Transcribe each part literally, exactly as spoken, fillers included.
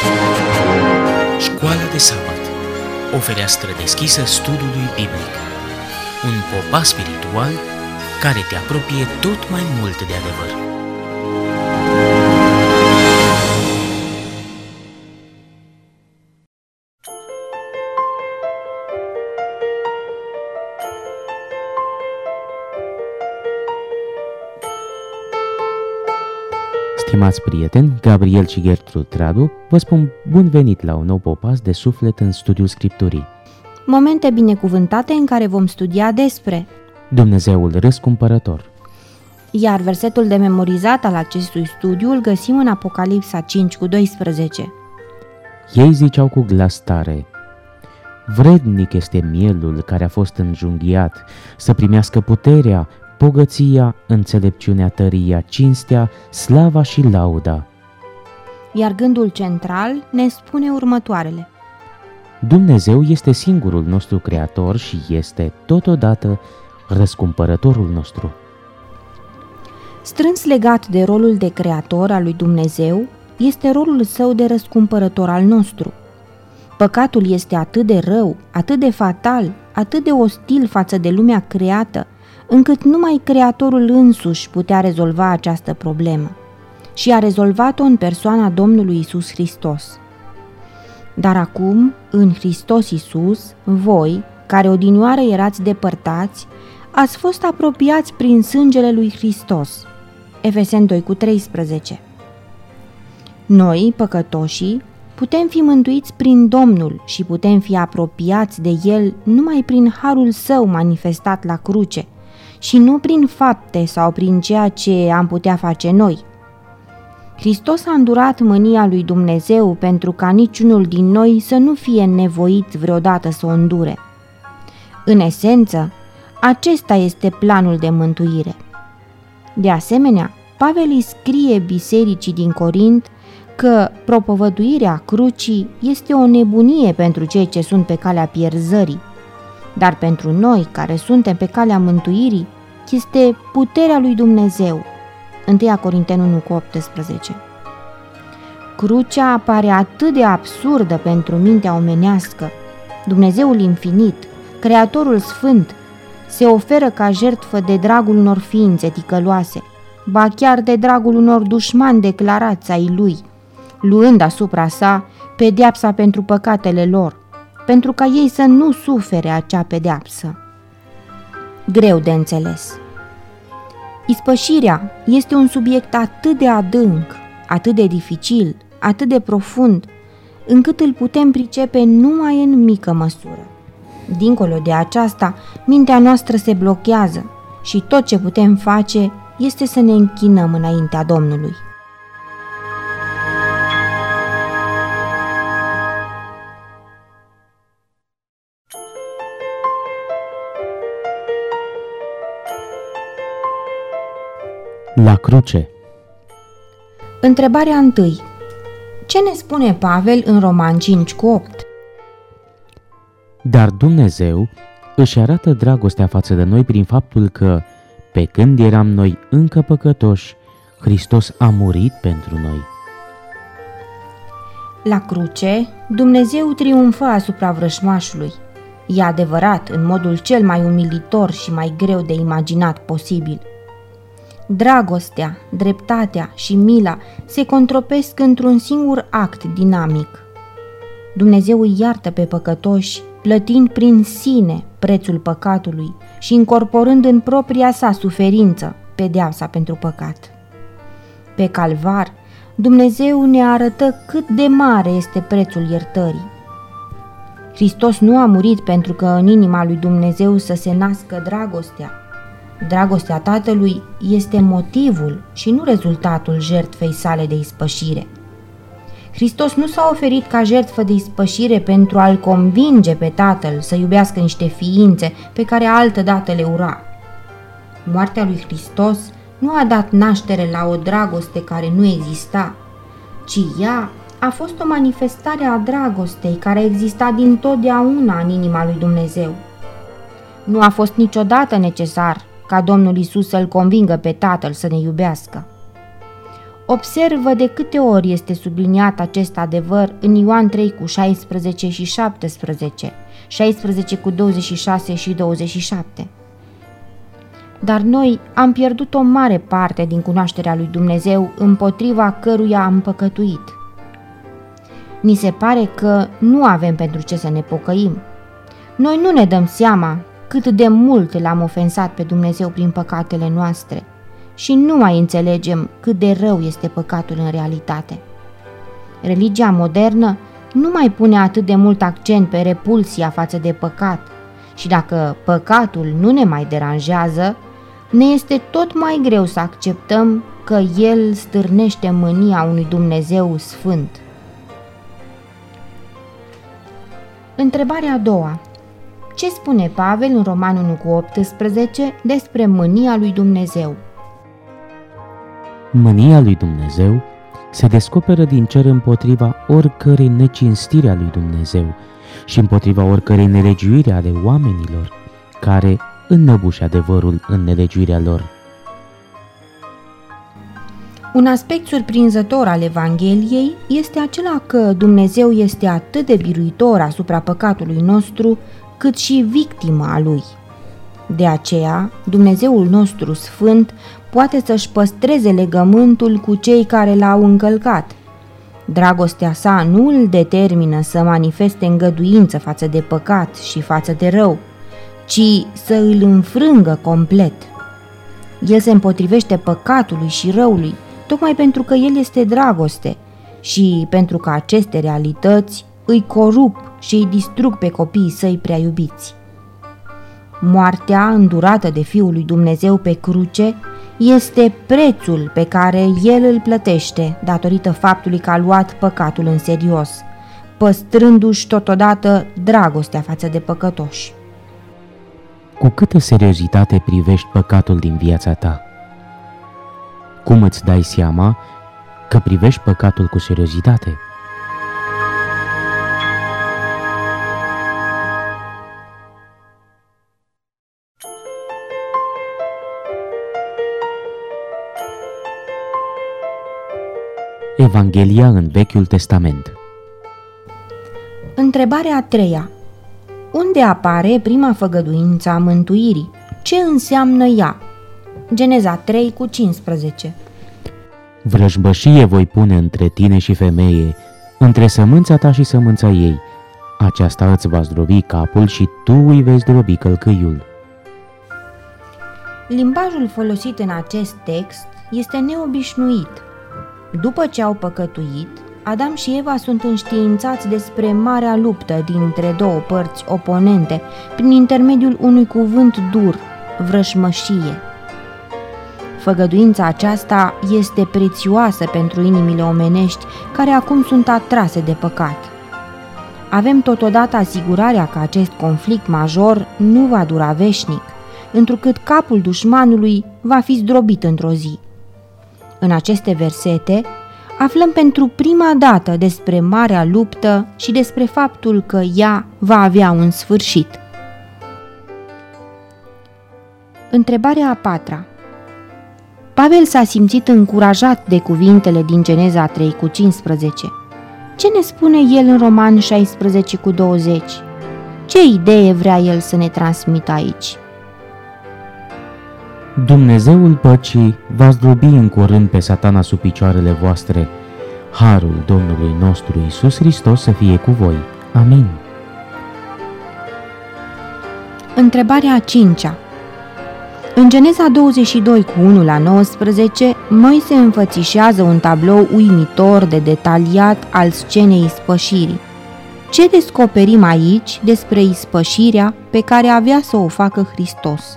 Școala de sabat, o fereastră deschisă studiului biblic, un popas spiritual care te apropie tot mai mult de adevăr. Stimați prieteni, Gabriel și Gertrud Radu vă spun bun venit la un nou popas de suflet în studiul Scripturii. Momente binecuvântate în care vom studia despre Dumnezeul răscumpărător. Iar versetul de memorizat al acestui studiu îl găsim în Apocalipsa cinci cu doisprezece. Ei ziceau cu glas tare: vrednic este mielul care a fost înjunghiat să primească puterea, bogăția, înțelepciunea, tăria, cinstea, slava și lauda. Iar gândul central ne spune următoarele: Dumnezeu este singurul nostru creator și este totodată răscumpărătorul nostru. Strâns legat de rolul de creator al lui Dumnezeu este rolul său de răscumpărător al nostru. Păcatul este atât de rău, atât de fatal, atât de ostil față de lumea creată, încât numai Creatorul însuși putea rezolva această problemă și a rezolvat-o în persoana Domnului Iisus Hristos. Dar acum, în Hristos Iisus, voi, care odinioară erați depărtați, ați fost apropiați prin sângele lui Hristos. Efeseni doi cu treisprezece. Noi, păcătoșii, putem fi mântuiți prin Domnul și putem fi apropiați de El numai prin harul Său manifestat la cruce și nu prin fapte sau prin ceea ce am putea face noi. Hristos a îndurat mânia lui Dumnezeu pentru ca niciunul din noi să nu fie nevoit vreodată să o îndure. În esență, acesta este planul de mântuire. De asemenea, Pavel îi scrie bisericii din Corint că propovăduirea crucii este o nebunie pentru cei ce sunt pe calea pierzării, dar pentru noi care suntem pe calea mântuirii este puterea lui Dumnezeu. unu Corinteni unu cu optsprezece. Crucea apare atât de absurdă pentru mintea omenească. Dumnezeul infinit, Creatorul sfânt, se oferă ca jertfă de dragul unor ființe ticăloase, ba chiar de dragul unor dușmani declarați ai lui, luând asupra sa pedeapsa pentru păcatele lor, pentru ca ei să nu sufere acea pedeapsă. Greu de înțeles. Ispășirea este un subiect atât de adânc, atât de dificil, atât de profund, încât îl putem pricepe numai în mică măsură. Dincolo de aceasta, mintea noastră se blochează și tot ce putem face este să ne închinăm înaintea Domnului. La cruce. Întrebarea întâi. Ce ne spune Pavel în Romani cinci cu opt? Dar Dumnezeu își arată dragostea față de noi prin faptul că, pe când eram noi încă păcătoși, Hristos a murit pentru noi. La cruce, Dumnezeu triumfă asupra vrăjmașului. E adevărat, în modul cel mai umilitor și mai greu de imaginat posibil. Dragostea, dreptatea și mila se contropesc într-un singur act dinamic. Dumnezeu îi iartă pe păcătoși, plătind prin sine prețul păcatului și incorporând în propria sa suferință pedeapsa pentru păcat. Pe Calvar, Dumnezeu ne arătă cât de mare este prețul iertării. Hristos nu a murit pentru că în inima lui Dumnezeu să se nască dragostea. Dragostea Tatălui este motivul și nu rezultatul jertfei sale de ispășire. Hristos nu s-a oferit ca jertfă de ispășire pentru a-L convinge pe Tatăl să iubească niște ființe pe care altădată le ura. Moartea lui Hristos nu a dat naștere la o dragoste care nu exista, ci ea a fost o manifestare a dragostei care exista dintotdeauna în inima lui Dumnezeu. Nu a fost niciodată necesar ca Domnul Iisus să-L convingă pe Tatăl să ne iubească. Observă de câte ori este subliniat acest adevăr în Ioan trei cu șaisprezece și șaptesprezece, șaisprezece cu douăzeci și șase și douăzeci și șapte. Dar noi am pierdut o mare parte din cunoașterea lui Dumnezeu împotriva căruia am păcătuit. Ni se pare că nu avem pentru ce să ne pocăim. Noi nu ne dăm seama cât de mult l-am ofensat pe Dumnezeu prin păcatele noastre și nu mai înțelegem cât de rău este păcatul în realitate. Religia modernă nu mai pune atât de mult accent pe repulsia față de păcat și dacă păcatul nu ne mai deranjează, ne este tot mai greu să acceptăm că el stârnește mânia unui Dumnezeu sfânt. Întrebarea a doua. Ce spune Pavel în Romani unu cu optsprezece despre mânia lui Dumnezeu? Mânia lui Dumnezeu se descoperă din cer împotriva oricărei necinstiri a lui Dumnezeu și împotriva oricărei nelegiuiri ale oamenilor care înnăbușe adevărul în nelegiuirea lor. Un aspect surprinzător al Evangheliei este acela că Dumnezeu este atât de biruitor asupra păcatului nostru, cât și victima a lui. De aceea, Dumnezeul nostru sfânt poate să-și păstreze legământul cu cei care l-au încălcat. Dragostea sa nu îl determină să manifeste îngăduință față de păcat și față de rău, ci să îl înfrângă complet. El se împotrivește păcatului și răului, tocmai pentru că el este dragoste și pentru că aceste realități îi corup și îi distrug pe copiii săi prea iubiți. Moartea îndurată de Fiul lui Dumnezeu pe cruce este prețul pe care el îl plătește datorită faptului că a luat păcatul în serios, păstrându-și totodată dragostea față de păcătoși. Cu câtă seriozitate privești păcatul din viața ta? Cum îți dai seama că privești păcatul cu seriozitate? Evanghelia în Vechiul Testament. Întrebarea a treia. Unde apare prima făgăduință a mântuirii? Ce înseamnă ea? Geneza trei cu cincisprezece. Vrăjbășie voi pune între tine și femeie, între sămânța ta și sămânța ei. Aceasta îți va zdrobi capul și tu îi vei zdrobi călcâiul. Limbajul folosit în acest text este neobișnuit. După ce au păcătuit, Adam și Eva sunt înștiințați despre marea luptă dintre două părți oponente prin intermediul unui cuvânt dur, vrăjmășie. Făgăduința aceasta este prețioasă pentru inimile omenești care acum sunt atrase de păcat. Avem totodată asigurarea că acest conflict major nu va dura veșnic, întrucât capul dușmanului va fi zdrobit într-o zi. În aceste versete aflăm pentru prima dată despre marea luptă și despre faptul că ea va avea un sfârșit. Întrebarea a patra. Pavel s-a simțit încurajat de cuvintele din Geneza trei cu cincisprezece. Ce ne spune el în Romani șaisprezece cu douăzeci? Ce idee vrea el să ne transmită aici? Dumnezeul păcii va zdrobi în curând pe Satana sub picioarele voastre. Harul Domnului nostru Iisus Hristos să fie cu voi. Amin. Întrebarea a cincea. În Geneza douăzeci și doi cu unu la nouăsprezece, Moise înfățișează un tablou uimitor de detaliat al scenei ispășirii. Ce descoperim aici despre ispășirea pe care avea să o facă Hristos?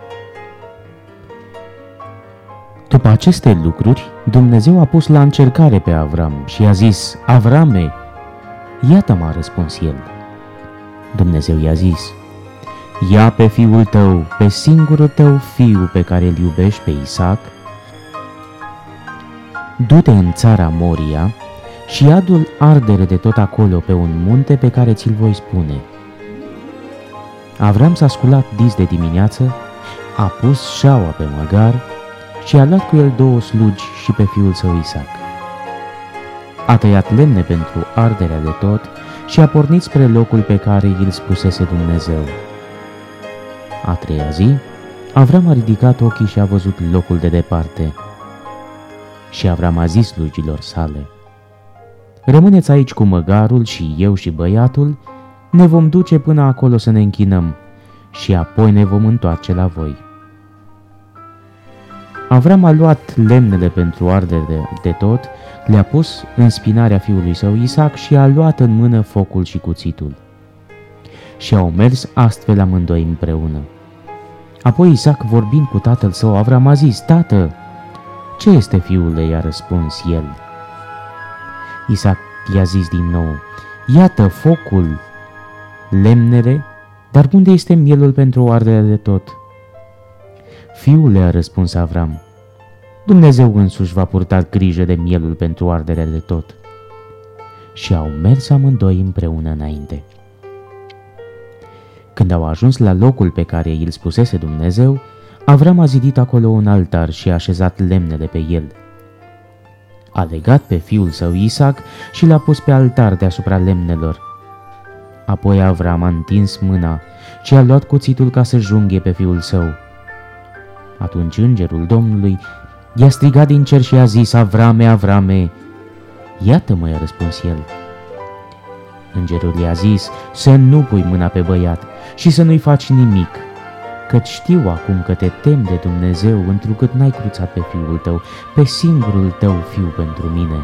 După aceste lucruri, Dumnezeu a pus la încercare pe Avram și a zis: Avrame, iată, m-a răspuns el. Dumnezeu i-a zis: ia pe fiul tău, pe singurul tău fiu pe care îl iubești, pe Isaac, du-te în țara Moria și adu-l ardere de tot acolo pe un munte pe care ți-l voi spune. Avram s-a sculat dis de dimineață, a pus șaua pe măgar și a luat cu el două slugi și pe fiul său Isaac. A tăiat lemne pentru arderea de tot și a pornit spre locul pe care îl spusese Dumnezeu. A treia zi, Avram a ridicat ochii și a văzut locul de departe. Și Avram a zis slugilor sale: rămâneți aici cu măgarul și eu și băiatul ne vom duce până acolo să ne închinăm și apoi ne vom întoarce la voi. Avram a luat lemnele pentru ardere de, de tot, le-a pus în spinarea fiului său Isaac și a luat în mână focul și cuțitul. Și au mers astfel amândoi împreună. Apoi Isaac, vorbind cu tatăl său Avram, a zis: tată, ce este, fiule? I-a răspuns el. Isaac i-a zis din nou: iată focul, lemnele, dar unde este mielul pentru arderea de tot? Fiule, a răspuns Avram, Dumnezeu însuși va purta grijă de mielul pentru arderea de tot. Și au mers amândoi împreună înainte. Când au ajuns la locul pe care îl spusese Dumnezeu, Avram a zidit acolo un altar și a așezat lemnele pe el. A legat pe fiul său Isaac și l-a pus pe altar deasupra lemnelor. Apoi Avram a întins mâna și a luat cuțitul ca să junghe pe fiul său. Atunci îngerul Domnului i-a strigat din cer și a zis: Avrame, Avrame! Iată-mă, i-a răspuns el. Îngerul i-a zis: să nu pui mâna pe băiat și să nu-i faci nimic, căci știu acum că te temi de Dumnezeu, întrucât n-ai cruțat pe fiul tău, pe singurul tău fiu pentru mine.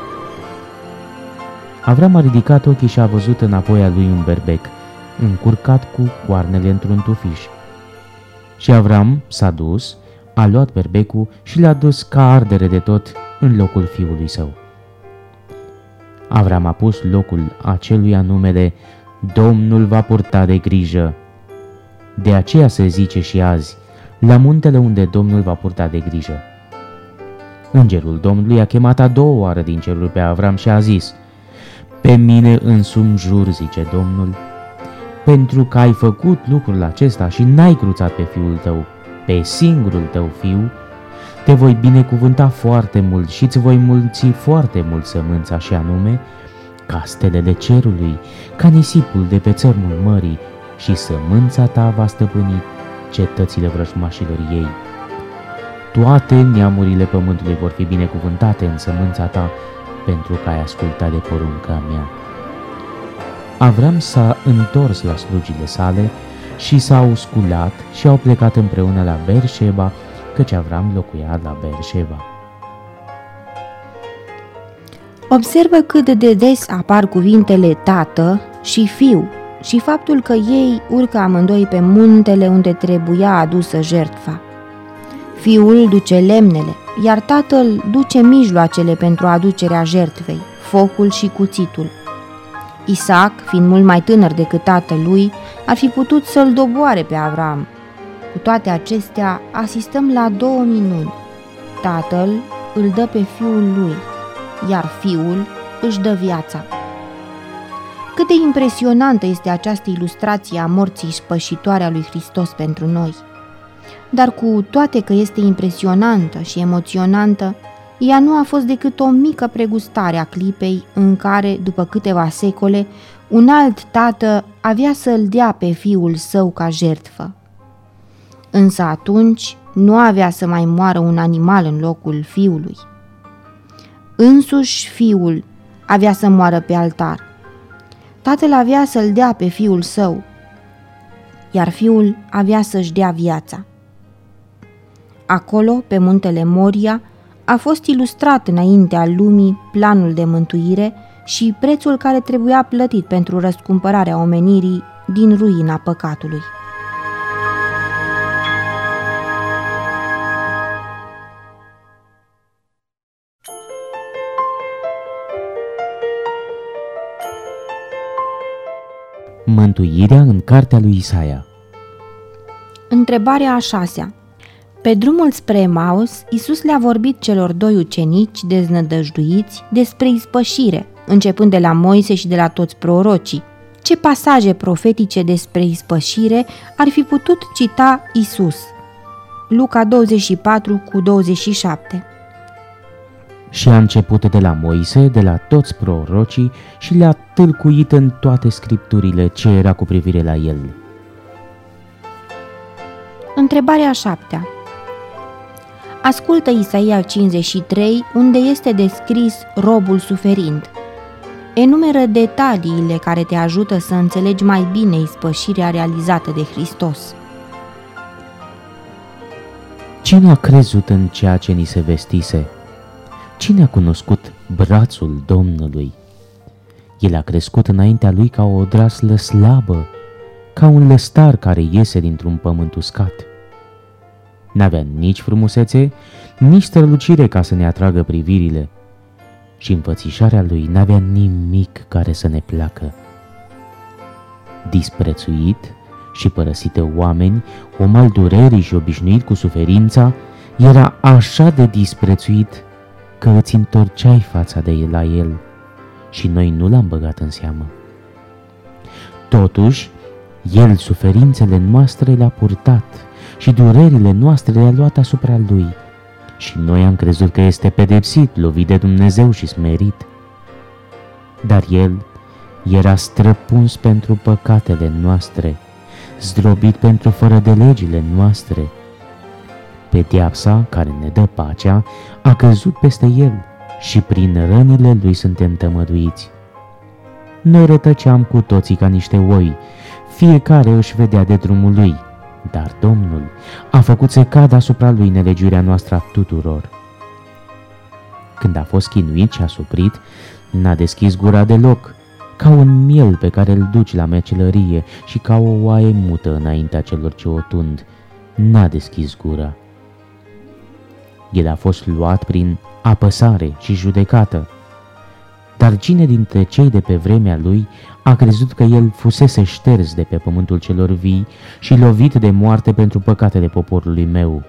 Avram a ridicat ochii și a văzut înapoi a lui un berbec, încurcat cu coarnele într-un tufiș. Și Avram s-a dus, a luat berbecul și l-a dus ca ardere de tot în locul fiului său. Avram a pus locul aceluia numele Domnul va purta de grijă. De aceea se zice și azi, la muntele unde Domnul va purta de grijă. Îngerul Domnului a chemat a doua oară din cerul pe Avram și a zis: pe mine însumi jur, zice Domnul, pentru că ai făcut lucrul acesta și n-ai cruțat pe fiul tău, pe singurul tău fiu, te voi binecuvânta foarte mult și îți voi mulți foarte mult sămânța, și anume ca stelele cerului, ca nisipul de pe țărmul mării, și sămânța ta va stăpâni cetățile vrăjmașilor ei. Toate neamurile pământului vor fi binecuvântate în sămânța ta, pentru că ai ascultat de porunca mea. Avram s-a întors la slugile sale și s-au sculat și au plecat împreună la Beersheba, căci Avram locuia la Beersheba. Observă cât de des apar cuvintele tată și fiu și faptul că ei urcă amândoi pe muntele unde trebuia adusă jertfa. Fiul duce lemnele, iar tatăl duce mijloacele pentru aducerea jertfei, focul și cuțitul. Isaac, fiind mult mai tânăr decât tatălui, ar fi putut să-l doboare pe Avram. Cu toate acestea, asistăm la două minuni. Tatăl îl dă pe fiul lui, iar fiul își dă viața. Cât de impresionantă este această ilustrație a morții spășitoare a lui Hristos pentru noi. Dar cu toate că este impresionantă și emoționantă, ea nu a fost decât o mică pregustare a clipei în care, după câteva secole, un alt tată avea să-l dea pe fiul său ca jertfă. Însă atunci nu avea să mai moară un animal în locul fiului. Însuși fiul avea să moară pe altar. Tatăl avea să-l dea pe fiul său, iar fiul avea să-și dea viața. Acolo, pe muntele Moria, a fost ilustrat înaintea lumii planul de mântuire și prețul care trebuia plătit pentru răscumpărarea omenirii din ruina păcatului. Mântuirea în cartea lui Isaia. Întrebarea a șasea. Pe drumul spre Emaus, Iisus le-a vorbit celor doi ucenici deznădăjduiți despre ispășire, începând de la Moise și de la toți prorocii. Ce pasaje profetice despre ispășire ar fi putut cita Iisus? Luca douăzeci și patru cu douăzeci și șapte. Și a început de la Moise, de la toți prorocii și le-a tâlcuit în toate scripturile ce era cu privire la el. Întrebarea a șaptea. Ascultă Isaia cincizeci și trei, unde este descris robul suferind. Enumeră detaliile care te ajută să înțelegi mai bine ispășirea realizată de Hristos. Cine a crezut în ceea ce ni se vestise? Cine a cunoscut brațul Domnului? El a crescut înaintea lui ca o odraslă slabă, ca un lăstar care iese dintr-un pământ uscat. N-avea nici frumusețe, nici strălucire ca să ne atragă privirile și înfățișarea lui n-avea nimic care să ne placă. Disprețuit și părăsit de oameni, om al durerii și obișnuit cu suferința, era așa de disprețuit că îți întorceai fața de el la el și noi nu l-am băgat în seamă. Totuși, el suferințele noastre le-a purtat și durerile noastre le-a luat asupra lui și noi am crezut că este pedepsit, lovit de Dumnezeu și smerit. Dar el era străpuns pentru păcatele noastre, zdrobit pentru fără de legile noastre. Pedeapsa care ne dă pacea a căzut peste el și prin rănile lui suntem tămăduiți. Noi rătăceam cu toții ca niște oi, fiecare își vedea de drumul lui, dar Domnul a făcut să cadă asupra lui nelegiuirea noastră a tuturor. Când a fost chinuit și asuprit, n-a deschis gura deloc, ca un miel pe care îl duci la mecelărie și ca o oaie mută înaintea celor ce o tund, n-a deschis gura. El a fost luat prin apăsare și judecată. Dar cine dintre cei de pe vremea lui a crezut că el fusese șters de pe pământul celor vii și lovit de moarte pentru păcatele poporului meu?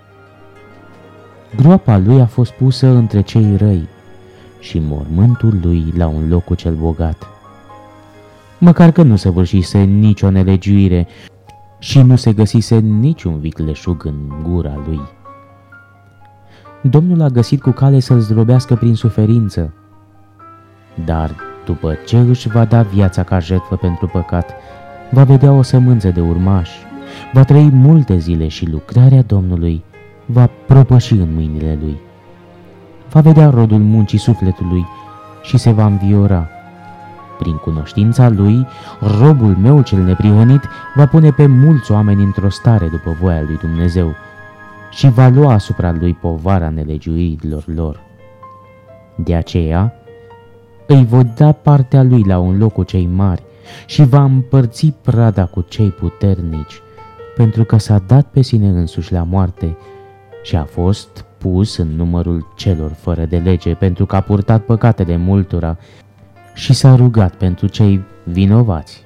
Groapa lui a fost pusă între cei răi și mormântul lui la un loc cu cel bogat. Măcar că nu săvârșise nicio nelegiuire și nu se găsise niciun vicleșug în gura lui. Domnul a găsit cu cale să-l zdrobească prin suferință, dar după ce își va da viața ca jertfă pentru păcat, va vedea o sămânță de urmași, va trăi multe zile și lucrarea Domnului va propăși în mâinile lui. Va vedea rodul muncii sufletului și se va înviora. Prin cunoștința lui, robul meu cel neprihănit va pune pe mulți oameni într-o stare după voia lui Dumnezeu și va lua asupra lui povara nelegiuirilor lor. De aceea, îi voi da partea lui la un loc cu cei mari și va împărți prada cu cei puternici, pentru că s-a dat pe sine însuși la moarte și a fost pus în numărul celor fără de lege, pentru că a purtat păcatele multora și s-a rugat pentru cei vinovați.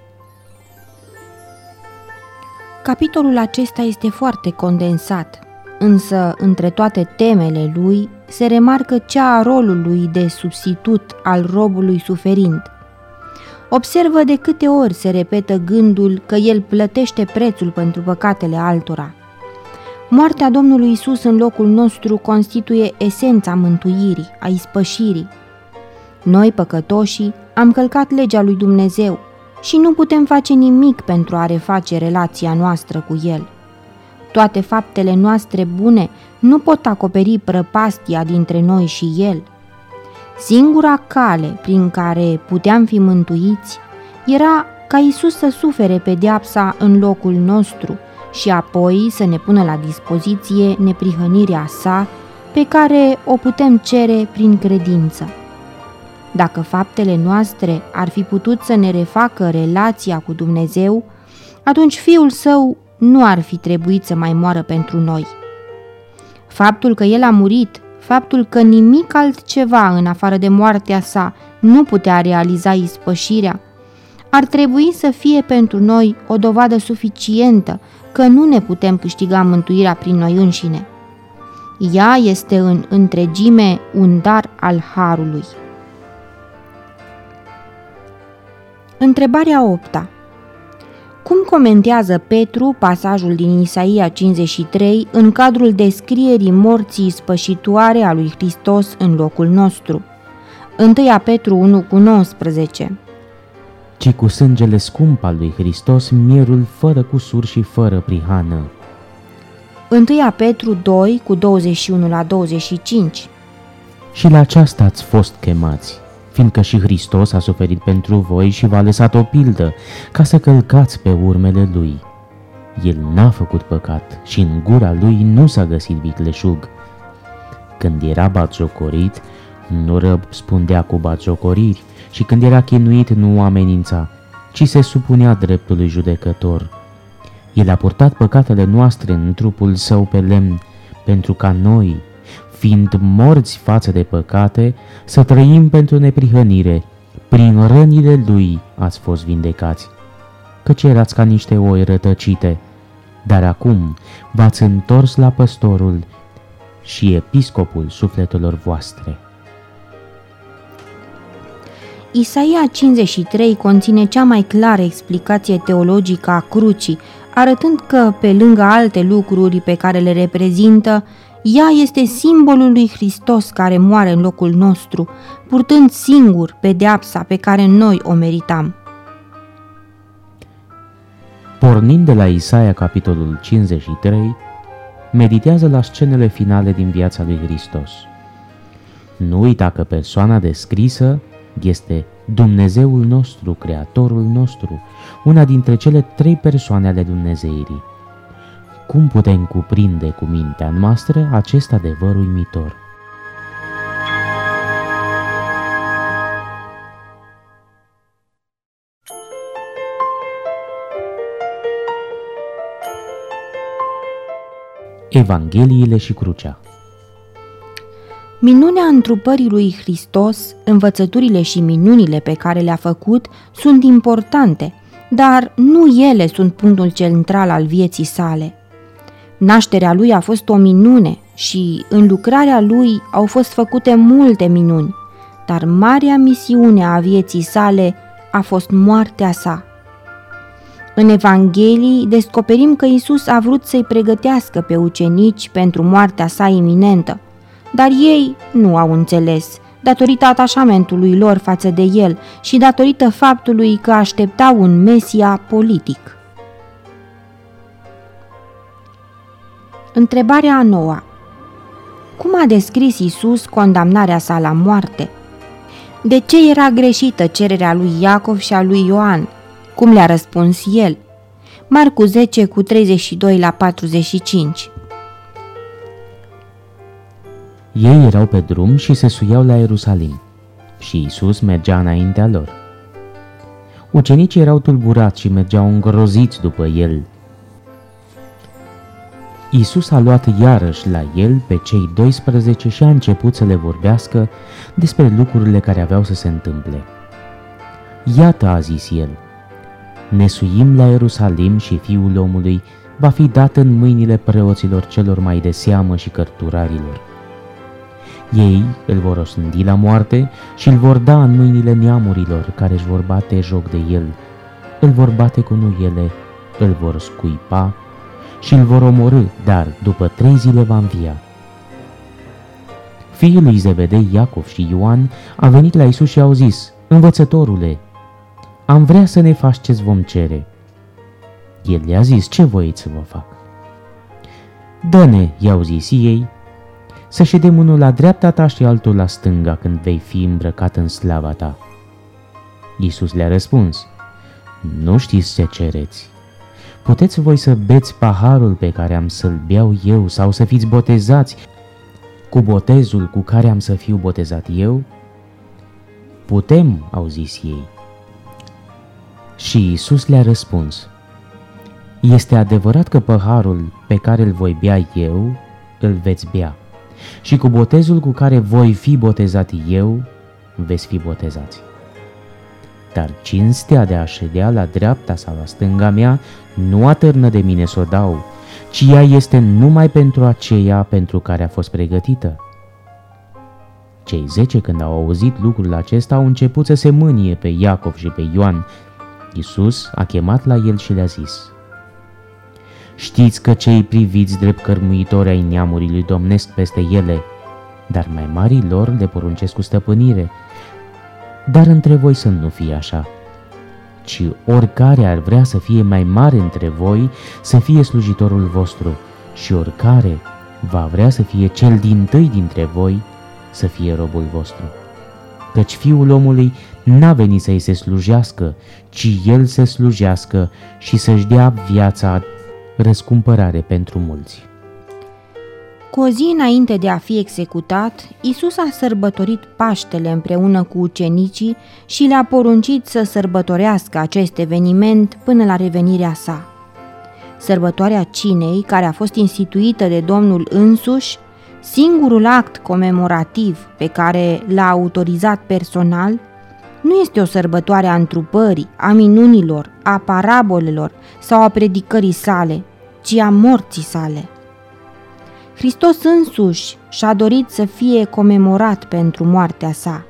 Capitolul acesta este foarte condensat, însă între toate temele lui se remarcă cea a rolului de substitut al robului suferind. Observă de câte ori se repetă gândul că el plătește prețul pentru păcatele altora. Moartea Domnului Isus în locul nostru constituie esența mântuirii, a ispășirii. Noi, păcătoșii, am călcat legea lui Dumnezeu și nu putem face nimic pentru a reface relația noastră cu El. Toate faptele noastre bune nu pot acoperi prăpastia dintre noi și El. Singura cale prin care puteam fi mântuiți era ca Isus să sufere pedeapsa în locul nostru și apoi să ne pună la dispoziție neprihănirea sa, pe care o putem cere prin credință. Dacă faptele noastre ar fi putut să ne refacă relația cu Dumnezeu, atunci Fiul Său nu ar fi trebuit să mai moară pentru noi. Faptul că El a murit, faptul că nimic altceva în afară de moartea sa nu putea realiza ispășirea, ar trebui să fie pentru noi o dovadă suficientă că nu ne putem câștiga mântuirea prin noi înșine. Ea este în întregime un dar al harului. Întrebarea opta. Cum comentează Petru pasajul din Isaia cincizeci și trei în cadrul descrierii morții spășitoare a lui Hristos în locul nostru? unu Petru unu cu nouăsprezece. Ci cu sângele scump al lui Hristos, mierul fără cusur și fără prihană. unu Petru doi cu douăzeci și unu la douăzeci și cinci. Și la aceasta ați fost chemați, fiindcă și Hristos a suferit pentru voi și v-a lăsat o pildă, ca să călcați pe urmele Lui. El n-a făcut păcat și în gura Lui nu s-a găsit vicleșug. Când era batjocorit, nu răspundea cu batjocoriri, și când era chinuit nu amenința, ci se supunea dreptului judecător. El a purtat păcatele noastre în trupul său pe lemn, pentru ca noi, fiind morți față de păcate, să trăim pentru neprihănire. Prin rănile Lui ați fost vindecați, căci erați ca niște oi rătăcite, dar acum v-ați întors la păstorul și episcopul sufletelor voastre. Isaia cincizeci și trei conține cea mai clară explicație teologică a crucii, arătând că, pe lângă alte lucruri pe care le reprezintă, ea este simbolul lui Hristos care moare în locul nostru, purtând singur pedeapsa pe care noi o meritam. Pornind de la Isaia, capitolul cincizeci și trei, meditează la scenele finale din viața lui Hristos. Nu uita că persoana descrisă este Dumnezeul nostru, Creatorul nostru, una dintre cele trei persoane ale Dumnezeirii. Cum putem cuprinde cu mintea noastră acest adevăr uimitor? Evangheliile și crucea. Minunea întrupării lui Hristos, învățăturile și minunile pe care le-a făcut sunt importante, dar nu ele sunt punctul central al vieții sale. Nașterea lui a fost o minune și în lucrarea lui au fost făcute multe minuni, dar marea misiune a vieții sale a fost moartea sa. În Evanghelii descoperim că Iisus a vrut să-i pregătească pe ucenici pentru moartea sa iminentă, dar ei nu au înțeles, datorită atașamentului lor față de el și datorită faptului că așteptau un Mesia politic. Întrebarea a noua. Cum a descris Iisus condamnarea sa la moarte? De ce era greșită cererea lui Iacov și a lui Ioan? Cum le-a răspuns el? Marcu zece cu treizeci și doi la patruzeci și cinci. Ei erau pe drum și se suiau la Ierusalim și Iisus mergea înaintea lor. Ucenicii erau tulburați și mergeau îngroziți după el. Iisus a luat iarăși la el pe cei doisprezece și a început să le vorbească despre lucrurile care aveau să se întâmple. Iată, a zis el, ne suim la Ierusalim și Fiul omului va fi dat în mâinile preoților celor mai de seamă și cărturarilor. Ei îl vor osândi la moarte și îl vor da în mâinile neamurilor care își vor bate joc de el, îl vor bate cu nuiele, îl vor scuipa și îl vor omorî, dar după trei zile va învia. Fiul lui Zebedei, Iacov și Ioan, a venit la Iisus și au zis, Învățătorule, am vrea să ne faci ce-ți vom cere. El le-a zis, ce voiți să vă fac? Dă-ne, i-au zis ei, să ședem unul la dreapta ta și altul la stânga când vei fi îmbrăcat în slava ta. Iisus le-a răspuns, nu știți ce cereți. Puteți voi să beți paharul pe care am să-l beau eu sau să fiți botezați cu botezul cu care am să fiu botezat eu? Putem, au zis ei. Și Iisus le-a răspuns, este adevărat că paharul pe care îl voi bea eu, îl veți bea, și cu botezul cu care voi fi botezat eu, veți fi botezați. Dar cinstea de a ședea la dreapta sau la stânga mea nu atârnă de mine să o dau, ci ea este numai pentru aceea pentru care a fost pregătită. Cei zece, când au auzit lucrul acesta, au început să se mânie pe Iacov și pe Ioan, Iisus a chemat la el și le-a zis: știți că cei priviți drept cărmuitori ai neamului domnesc peste ele, dar mai marii lor le poruncesc cu stăpânire. Dar între voi să nu fie așa, ci oricare ar vrea să fie mai mare între voi, să fie slujitorul vostru, și oricare va vrea să fie cel dintâi dintre voi, să fie robul vostru. Căci Fiul omului n-a venit să-i se slujească, ci el să slujească și să-și dea viața răscumpărare pentru mulți. Cu o zi înainte de a fi executat, Iisus a sărbătorit Paștele împreună cu ucenicii și le-a poruncit să sărbătorească acest eveniment până la revenirea sa. Sărbătoarea cinei, care a fost instituită de Domnul însuși, singurul act comemorativ pe care l-a autorizat personal, nu este o sărbătoare a întrupării, a minunilor, a parabolelor sau a predicării sale, ci a morții sale. Hristos însuși și-a dorit să fie comemorat pentru moartea sa.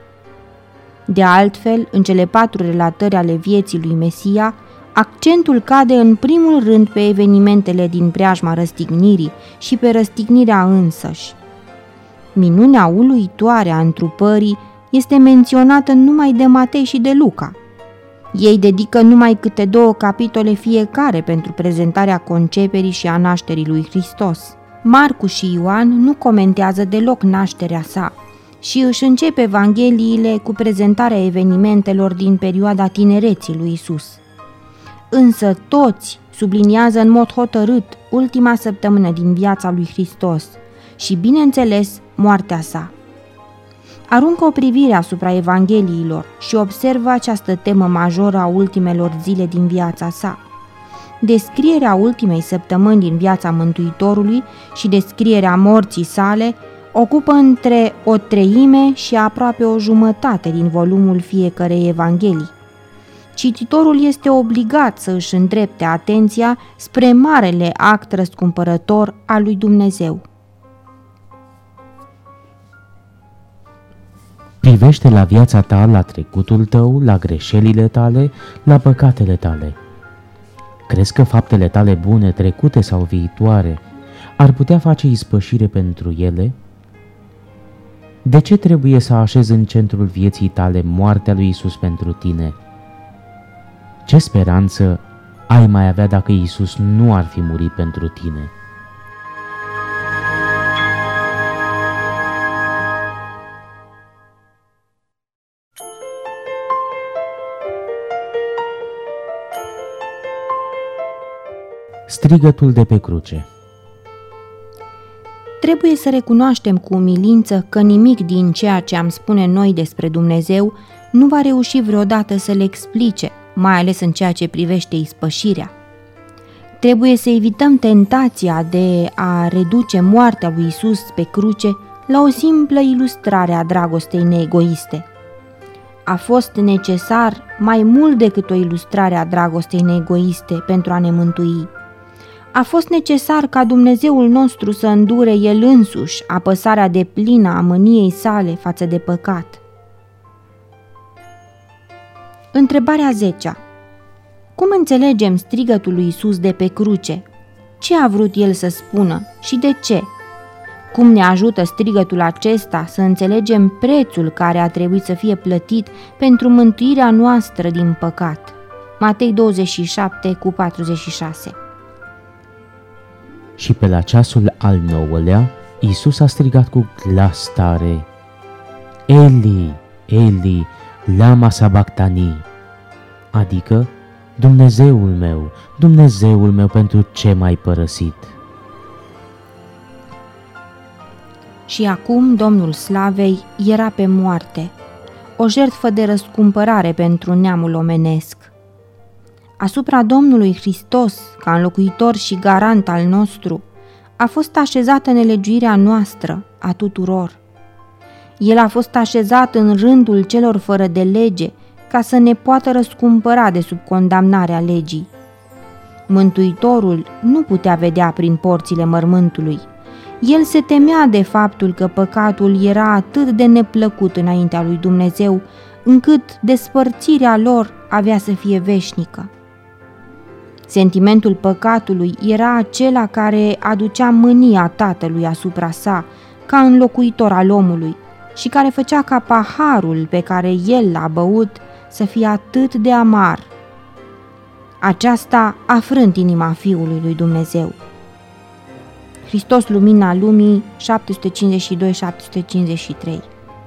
De altfel, în cele patru relatări ale vieții lui Mesia, accentul cade în primul rând pe evenimentele din preajma răstignirii și pe răstignirea însăși. Minunea uluitoare a întrupării este menționată numai de Matei și de Luca. Ei dedică numai câte două capitole fiecare pentru prezentarea conceperii și a nașterii lui Hristos. Marcu și Ioan nu comentează deloc nașterea sa și își începe evangheliile cu prezentarea evenimentelor din perioada tinereții lui Isus. Însă toți subliniază în mod hotărât ultima săptămână din viața lui Hristos și, bineînțeles, moartea sa. Aruncă o privire asupra evangheliilor și observă această temă majoră a ultimelor zile din viața sa. Descrierea ultimei săptămâni din viața Mântuitorului și descrierea morții sale ocupă între o treime și aproape o jumătate din volumul fiecărei evanghelii. Cititorul este obligat să își îndrepte atenția spre marele act răscumpărător al lui Dumnezeu. Privește la viața ta, la trecutul tău, la greșelile tale, la păcatele tale. Crezi că faptele tale bune, trecute sau viitoare, ar putea face ispășire pentru ele? De ce trebuie să așezi în centrul vieții tale moartea lui Isus pentru tine? Ce speranță ai mai avea dacă Isus nu ar fi murit pentru tine? Strigătul de pe cruce. Trebuie să recunoaștem cu umilință că nimic din ceea ce am spune noi despre Dumnezeu nu va reuși vreodată să le explice, mai ales în ceea ce privește ispășirea. Trebuie să evităm tentația de a reduce moartea lui Isus pe cruce la o simplă ilustrare a dragostei neegoiste. A fost necesar mai mult decât o ilustrare a dragostei neegoiste pentru a ne mântui. A fost necesar ca Dumnezeul nostru să îndure El însuși apăsarea deplină a mâniei sale față de păcat. Întrebarea zecea. Cum înțelegem strigătul lui Isus de pe cruce? Ce a vrut El să spună și de ce? Cum ne ajută strigătul acesta să înțelegem prețul care a trebuit să fie plătit pentru mântuirea noastră din păcat? Matei douăzeci și șapte cu patruzeci și șase. Și pe la ceasul al nouălea, Iisus a strigat cu glas tare: Eli, Eli, lama sabachthani, adică: Dumnezeul meu, Dumnezeul meu, pentru ce m-ai părăsit? Și acum Domnul Slavei era pe moarte, o jertfă de răscumpărare pentru neamul omenesc. Asupra Domnului Hristos, ca înlocuitor și garant al nostru, a fost așezată nelegiuirea noastră, a tuturor. El a fost așezat în rândul celor fără de lege, ca să ne poată răscumpăra de sub condamnarea legii. Mântuitorul nu putea vedea prin porțile mormântului. El se temea de faptul că păcatul era atât de neplăcut înaintea lui Dumnezeu, încât despărțirea lor avea să fie veșnică. Sentimentul păcatului era acela care aducea mânia tatălui asupra sa, ca înlocuitor al omului, și care făcea ca paharul pe care el l-a băut să fie atât de amar. Aceasta a frânt inima Fiului lui Dumnezeu. Hristos, lumina lumii, șapte sute cincizeci și doi șapte sute cincizeci și trei.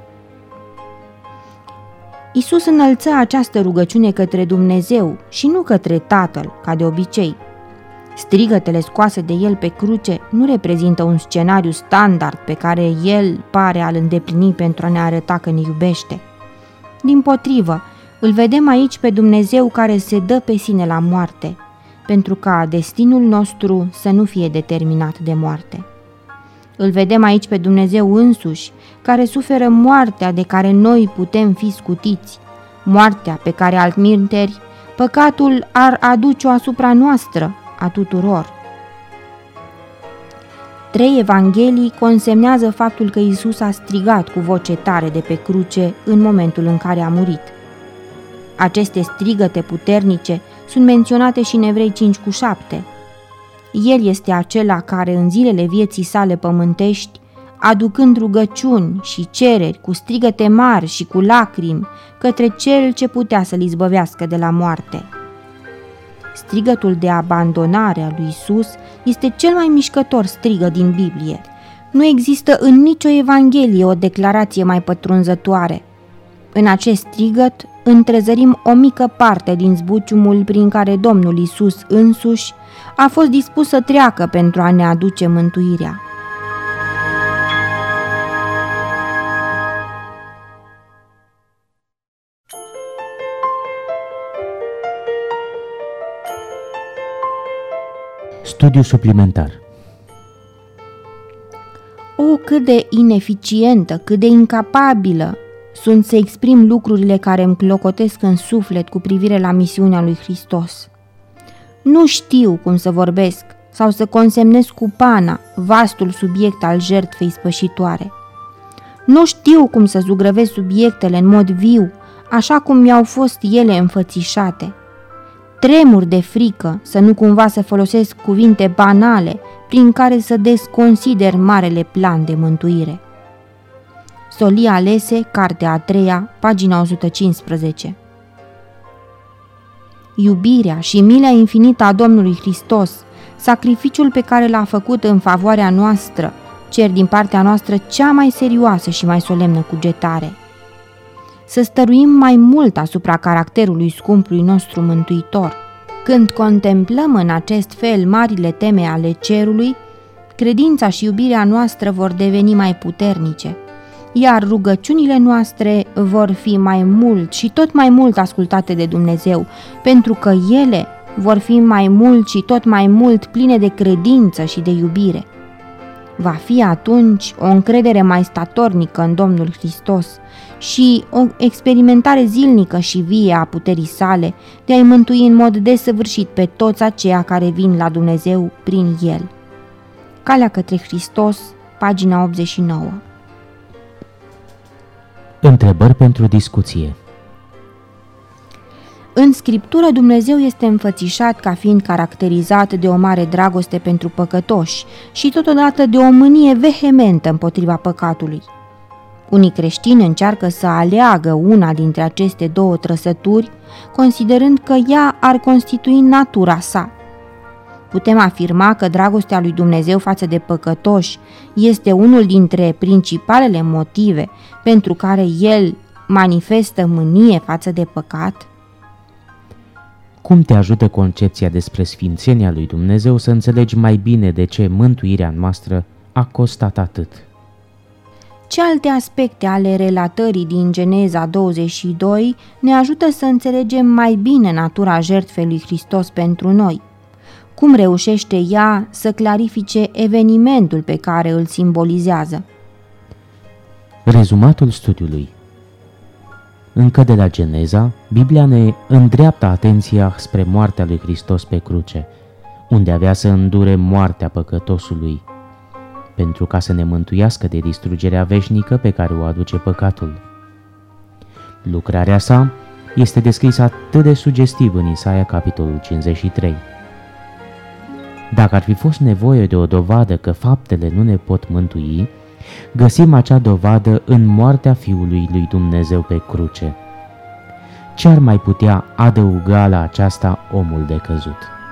Iisus înălță această rugăciune către Dumnezeu și nu către Tatăl, ca de obicei. Strigătele scoase de el pe cruce nu reprezintă un scenariu standard pe care el pare a-l îndeplini pentru a ne arăta că ne iubește. Dimpotrivă, îl vedem aici pe Dumnezeu care se dă pe sine la moarte, pentru ca destinul nostru să nu fie determinat de moarte. Îl vedem aici pe Dumnezeu însuși, care suferă moartea de care noi putem fi scutiți, moartea pe care altminteri păcatul ar aduce-o asupra noastră, a tuturor. Trei evanghelii consemnează faptul că Iisus a strigat cu voce tare de pe cruce în momentul în care a murit. Aceste strigăte puternice sunt menționate și în Evrei cinci cu șapte. El este acela care în zilele vieții sale pământești, aducând rugăciuni și cereri cu strigăte mari și cu lacrimi către cel ce putea să-l izbăvească de la moarte. Strigătul de abandonare a lui Iisus este cel mai mișcător strigă din Biblie. Nu există în nicio evanghelie o declarație mai pătrunzătoare. În acest strigăt întrezărim o mică parte din zbuciumul prin care Domnul Iisus însuși a fost dispus să treacă pentru a ne aduce mântuirea. Studiu suplimentar. O, cât de ineficientă, cât de incapabilă sunt să exprim lucrurile care îmi clocotesc în suflet cu privire la misiunea lui Hristos. Nu știu cum să vorbesc sau să consemnez cu pana vastul subiect al jertfei spășitoare. Nu știu cum să zugrăvesc subiectele în mod viu, așa cum mi-au fost ele înfățișate. Tremur de frică să nu cumva să folosesc cuvinte banale prin care să desconsider marele plan de mântuire. Solia Alese, cartea a treia, pagina o sută cincisprezece. Iubirea și mila infinită a Domnului Hristos, sacrificiul pe care l-a făcut în favoarea noastră, cer din partea noastră cea mai serioasă și mai solemnă cugetare. Să stăruim mai mult asupra caracterului scumpului nostru mântuitor. Când contemplăm în acest fel marile teme ale cerului, credința și iubirea noastră vor deveni mai puternice, iar rugăciunile noastre vor fi mai mult și tot mai mult ascultate de Dumnezeu, pentru că ele vor fi mai mult și tot mai mult pline de credință și de iubire. Va fi atunci o încredere mai statornică în Domnul Hristos și o experimentare zilnică și vie a puterii sale de a-i mântui în mod desăvârșit pe toți aceia care vin la Dumnezeu prin El. Calea către Hristos, pagina optzeci și nouă. Întrebări pentru discuție. În Scriptură, Dumnezeu este înfățișat ca fiind caracterizat de o mare dragoste pentru păcătoși și totodată de o mânie vehementă împotriva păcatului. Unii creștini încearcă să aleagă una dintre aceste două trăsături, considerând că ea ar constitui natura sa. Putem afirma că dragostea lui Dumnezeu față de păcătoși este unul dintre principalele motive pentru care El manifestă mânie față de păcat? Cum te ajută concepția despre sfințenia lui Dumnezeu să înțelegi mai bine de ce mântuirea noastră a costat atât? Ce alte aspecte ale relatării din Geneza douăzeci și doi ne ajută să înțelegem mai bine natura jertfei lui Hristos pentru noi? Cum reușește ea să clarifice evenimentul pe care îl simbolizează? Rezumatul studiului. Încă de la Geneza, Biblia ne îndreaptă atenția spre moartea lui Hristos pe cruce, unde avea să îndure moartea păcătosului, pentru ca să ne mântuiască de distrugerea veșnică pe care o aduce păcatul. Lucrarea sa este descrisă atât de sugestiv în Isaia, capitolul cincizeci și trei. Dacă ar fi fost nevoie de o dovadă că faptele nu ne pot mântui, găsim acea dovadă în moartea Fiului lui Dumnezeu pe cruce. Ce ar mai putea adăuga la aceasta omul decăzut?